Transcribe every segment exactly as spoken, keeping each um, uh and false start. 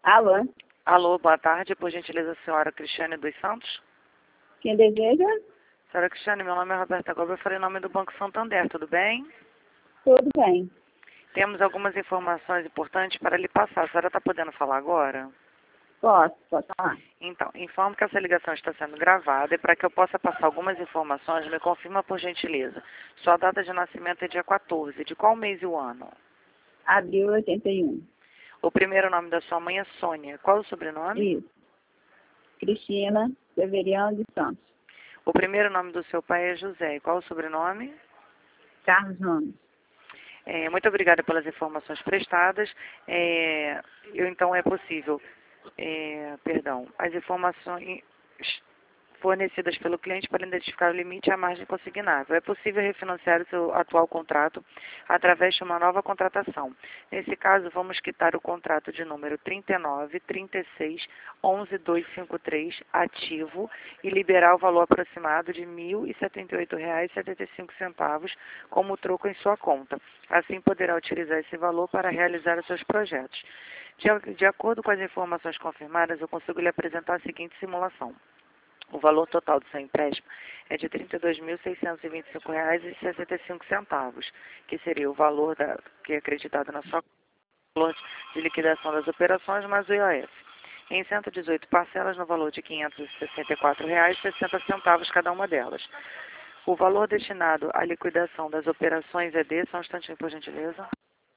Alô, Alô, boa tarde. Por gentileza, senhora Cristiane dos Santos? quem deseja? Senhora Cristiane, meu nome é Roberta Gomes, eu falei em nome do Banco Santander, tudo bem? Tudo bem. Temos algumas informações importantes para lhe passar. A senhora está podendo falar agora? Posso, posso falar? Então, informo que essa ligação está sendo gravada e para que eu possa passar algumas informações, me confirma por gentileza. Sua data de nascimento é dia quatorze. De qual mês e o ano? Abril oitenta e um. O primeiro nome da sua mãe é Sônia. Qual o sobrenome? Isso. Cristina Severiano de Santos. O primeiro nome do seu pai é José. E qual o sobrenome? Carlos Ramos. É, muito obrigada pelas informações prestadas. É, eu, então, é possível, é, perdão, as informações fornecidas pelo cliente para identificar o limite e a margem consignável. É possível refinanciar o seu atual contrato através de uma nova contratação. Nesse caso, vamos quitar o contrato de número trinta e nove, trinta e seis, onze, duzentos e cinquenta e três ativo e liberar o valor aproximado de mil e setenta e oito reais e setenta e cinco centavos como troco em sua conta. Assim, poderá utilizar esse valor para realizar os seus projetos. De, de acordo com as informações confirmadas, eu consigo lhe apresentar a seguinte simulação. O valor total do seu empréstimo é de trinta e dois mil, seiscentos e vinte e cinco reais e sessenta e cinco centavos, que seria o valor da, que é acreditado na sua valor de liquidação das operações mais o I O F. Em cento e dezoito parcelas no valor de quinhentos e sessenta e quatro reais e sessenta centavos cada uma delas. O valor destinado à liquidação das operações é de, só um instantinho por gentileza,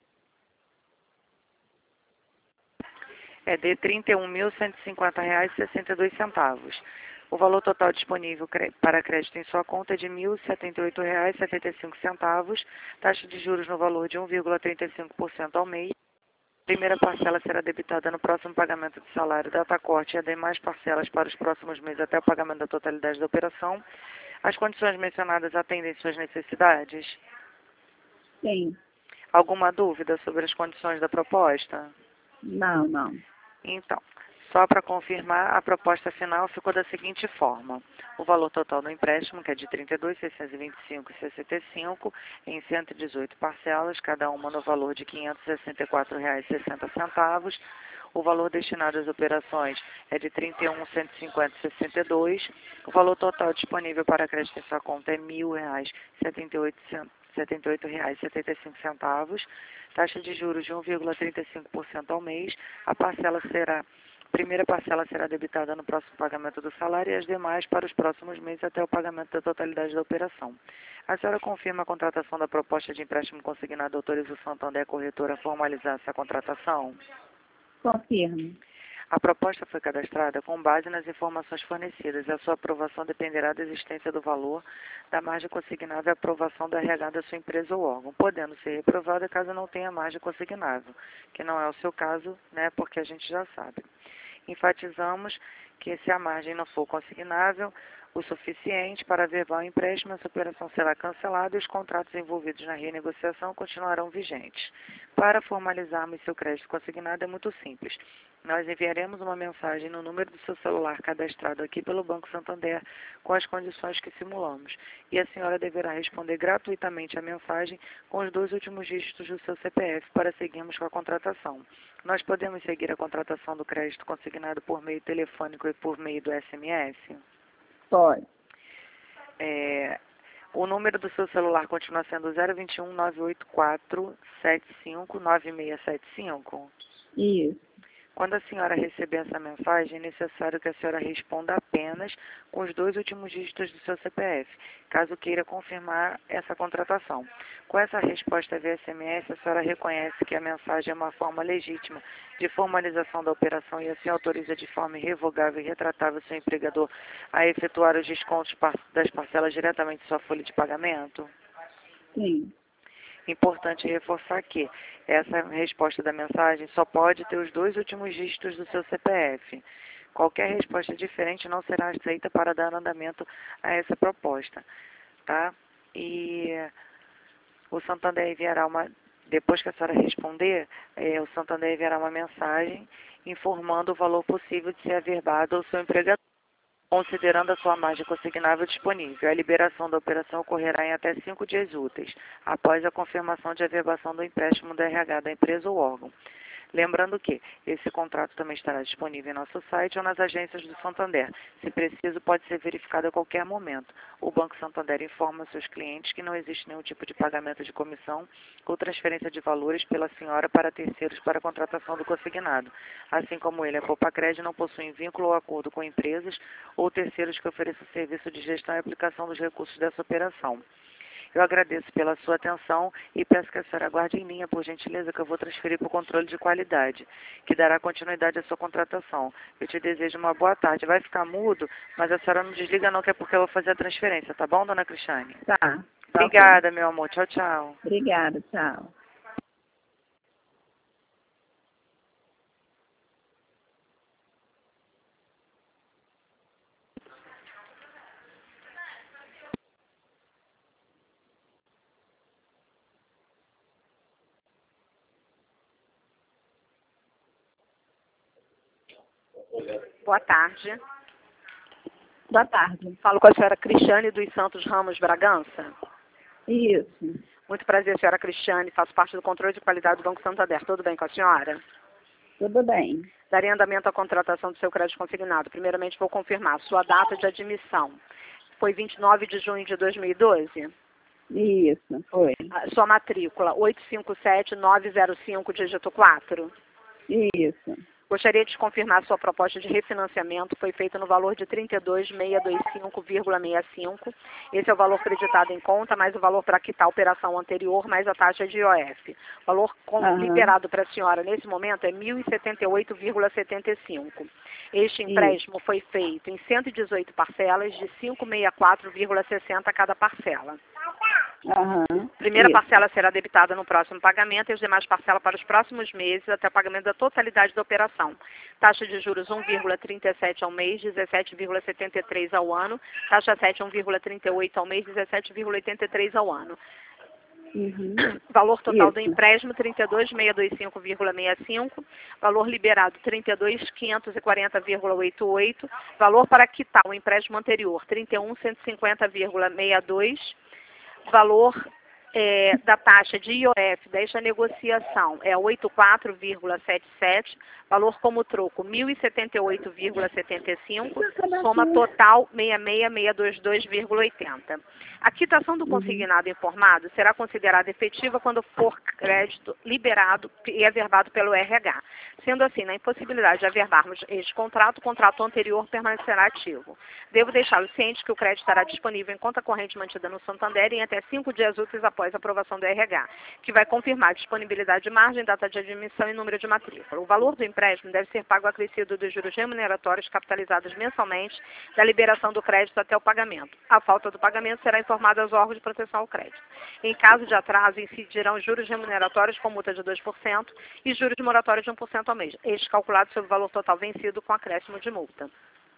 é de trinta e um mil, cento e cinquenta reais e sessenta e dois centavos. O valor total disponível para crédito em sua conta é de mil e setenta e oito reais e setenta e cinco centavos, taxa de juros no valor de um vírgula trinta e cinco por cento ao mês. A primeira parcela será debitada no próximo pagamento de salário, data corte e as demais parcelas para os próximos meses até o pagamento da totalidade da operação. As condições mencionadas atendem suas necessidades? Sim. Alguma dúvida sobre as condições da proposta? Não, não. Então, só para confirmar, a proposta final ficou da seguinte forma. O valor total do empréstimo, que é de trinta e dois mil, seiscentos e vinte e cinco reais e sessenta e cinco centavos, em cento e dezoito parcelas, cada uma no valor de quinhentos e sessenta e quatro reais e sessenta centavos. O valor destinado às operações é de trinta e um mil, cento e cinquenta reais e sessenta e dois centavos. O valor total disponível para crédito em sua conta é mil reais e setenta e oito centavos. setenta e oito reais e setenta e cinco centavos, taxa de juros de um vírgula trinta e cinco por cento ao mês. A parcela será, a primeira parcela será debitada no próximo pagamento do salário e as demais para os próximos meses até o pagamento da totalidade da operação. A senhora confirma a contratação da proposta de empréstimo consignado, autoriza o Santander Corretora a formalizar essa contratação? Confirmo. A proposta foi cadastrada com base nas informações fornecidas e a sua aprovação dependerá da existência do valor da margem consignável e aprovação do R H da sua empresa ou órgão, podendo ser reprovada caso não tenha margem consignável, que não é o seu caso, né, porque a gente já sabe. Enfatizamos que se a margem não for consignável o suficiente para averbar o empréstimo, essa operação será cancelada e os contratos envolvidos na renegociação continuarão vigentes. Para formalizarmos seu crédito consignado é muito simples. Nós enviaremos uma mensagem no número do seu celular cadastrado aqui pelo Banco Santander com as condições que simulamos. E a senhora deverá responder gratuitamente a mensagem com os dois últimos dígitos do seu C P F para seguirmos com a contratação. Nós podemos seguir a contratação do crédito consignado por meio telefônico e por meio do S M S? Pode. É, o número do seu celular continua sendo zero vinte e um, nove oito quatro, sete cinco, nove seis sete cinco? Isso. Quando a senhora receber essa mensagem, é necessário que a senhora responda apenas com os dois últimos dígitos do seu C P F, caso queira confirmar essa contratação. Com essa resposta via S M S, a senhora reconhece que a mensagem é uma forma legítima de formalização da operação e assim autoriza de forma irrevogável e retratável seu empregador a efetuar os descontos das parcelas diretamente em sua folha de pagamento? Sim. Importante reforçar que essa resposta da mensagem só pode ter os dois últimos dígitos do seu C P F. Qualquer resposta diferente não será aceita para dar andamento a essa proposta, tá? E o Santander enviará uma, depois que a senhora responder, é, o Santander enviará uma mensagem informando o valor possível de ser averbado ao seu empregador, considerando a sua margem consignável disponível. A liberação da operação ocorrerá em até cinco dias úteis, após a confirmação de averbação do empréstimo do R H da empresa ou órgão. Lembrando que esse contrato também estará disponível em nosso site ou nas agências do Santander. Se preciso, pode ser verificado a qualquer momento. O Banco Santander informa seus clientes que não existe nenhum tipo de pagamento de comissão ou transferência de valores pela senhora para terceiros para a contratação do consignado. Assim como ele, a Copacred não possui vínculo ou acordo com empresas ou terceiros que ofereçam serviço de gestão e aplicação dos recursos dessa operação. Eu agradeço pela sua atenção e peço que a senhora aguarde em linha, por gentileza, que eu vou transferir para o controle de qualidade, que dará continuidade à sua contratação. Eu te desejo uma boa tarde. Vai ficar mudo, mas a senhora não desliga não, que é porque eu vou fazer a transferência, tá bom, dona Cristiane? Tá. Tá. Obrigada, meu amor. Tchau, tchau. Obrigada, tchau. Boa tarde. Boa tarde. Falo com a senhora Cristiane dos Santos Ramos Bragança. Isso. Muito prazer, senhora Cristiane. Faço parte do controle de qualidade do Banco Santander. Tudo bem com a senhora? Tudo bem. Darei andamento à contratação do seu crédito consignado. Primeiramente, vou confirmar sua data de admissão. Foi vinte e nove de junho de dois mil e doze? Isso, foi. A sua matrícula, oito cinco sete nove zero cinco, dígito quatro? Isso. Gostaria de confirmar sua proposta de refinanciamento. Foi feita no valor de trinta e dois mil seiscentos e vinte e cinco vírgula sessenta e cinco. Esse é o valor creditado em conta, mais o valor para quitar a operação anterior, mais a taxa de I O F. O valor com, Uhum. liberado para a senhora nesse momento é mil e setenta e oito vírgula setenta e cinco. Este empréstimo Isso. foi feito em cento e dezoito parcelas de quinhentos e sessenta e quatro vírgula sessenta cada parcela. Uhum. Primeira Isso. parcela será debitada no próximo pagamento e as demais parcelas para os próximos meses até o pagamento da totalidade da operação. Taxa de juros um vírgula trinta e sete ao mês, dezessete vírgula setenta e três ao ano. Taxa sete um vírgula trinta e oito ao mês, dezessete vírgula oitenta e três ao ano. Uhum. Valor total Isso. do empréstimo trinta e dois mil seiscentos e vinte e cinco vírgula sessenta e cinco. Valor liberado trinta e dois mil quinhentos e quarenta vírgula oitenta e oito. Valor para quitar o empréstimo anterior trinta e um mil cento e cinquenta vírgula sessenta e dois. Valor é, da taxa de I O F desta negociação é oitenta e quatro vírgula setenta e sete, valor como troco mil e setenta e oito vírgula setenta e cinco, soma total sessenta e seis mil seiscentos e vinte e dois vírgula oitenta. A quitação do consignado informado será considerada efetiva quando for crédito liberado e averbado pelo R H. Sendo assim, na impossibilidade de averbarmos este contrato, o contrato anterior permanecerá ativo. Devo deixá-lo ciente que o crédito estará disponível em conta corrente mantida no Santander em até cinco dias úteis após a aprovação do R H, que vai confirmar disponibilidade de margem, data de admissão e número de matrícula. O valor do empréstimo deve ser pago acrescido dos juros remuneratórios capitalizados mensalmente da liberação do crédito até o pagamento. A falta do pagamento será informada aos órgãos de proteção ao crédito. Em caso de atraso, incidirão juros remuneratórios com multa de dois por cento e juros moratórios de um por cento ao mês, este calculado sobre o valor total vencido com acréscimo de multa.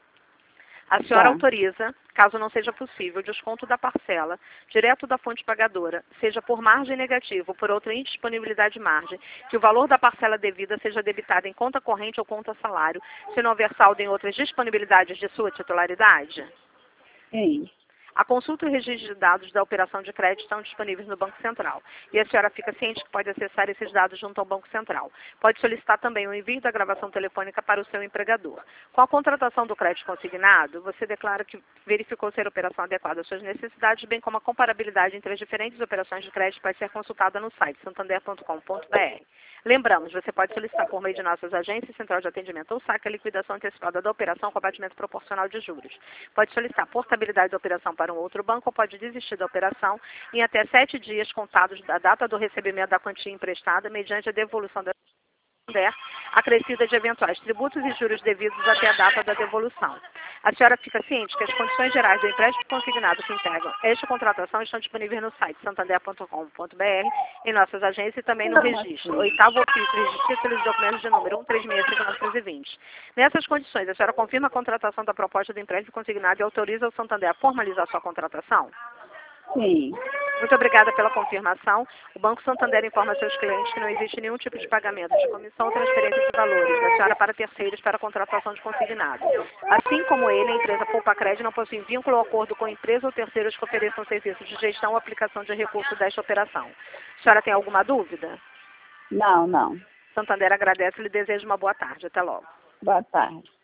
A senhora Tá. autoriza, caso não seja possível, o desconto da parcela, direto da fonte pagadora, seja por margem negativa ou por outra indisponibilidade de margem, que o valor da parcela devida seja debitado em conta corrente ou conta salário, se não houver saldo em outras disponibilidades de sua titularidade? Sim. A consulta e o registro de dados da operação de crédito estão disponíveis no Banco Central. E a senhora fica ciente que pode acessar esses dados junto ao Banco Central. Pode solicitar também o envio da gravação telefônica para o seu empregador. Com a contratação do crédito consignado, você declara que verificou ser a operação adequada às suas necessidades, bem como a comparabilidade entre as diferentes operações de crédito pode ser consultada no site santander ponto com ponto br. Lembramos, você pode solicitar por meio de nossas agências, central de atendimento ou saque a liquidação antecipada da operação com abatimento proporcional de juros. Pode solicitar portabilidade da operação para um outro banco ou pode desistir da operação em até sete dias contados da data do recebimento da quantia emprestada mediante a devolução da acrescida de eventuais tributos e juros devidos até a data da devolução. A senhora fica ciente que as condições gerais do empréstimo consignado que integram esta contratação estão disponíveis no site santander ponto com ponto br, em nossas agências e também no registro. Oitavo ofício, registro de títulos e documentos de número um três seis cinco nove dois zero. Nessas condições, a senhora confirma a contratação da proposta do empréstimo consignado e autoriza o Santander a formalizar sua contratação? Sim. Muito obrigada pela confirmação. O Banco Santander informa seus clientes que não existe nenhum tipo de pagamento de comissão ou transferência de valores da senhora para terceiros para a contratação de consignado. Assim como ele, a empresa Copacred não possui vínculo ou acordo com empresa ou terceiros que ofereçam serviços de gestão ou aplicação de recursos desta operação. A senhora tem alguma dúvida? Não, não. Santander agradece e lhe deseja uma boa tarde. Até logo. Boa tarde.